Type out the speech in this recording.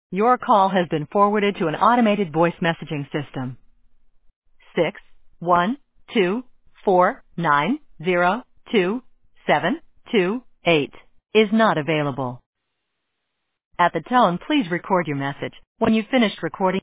Your call has been forwarded to an automated voice messaging system. 61249027228 is not available. At the tone, please record your message. When you've finished recording,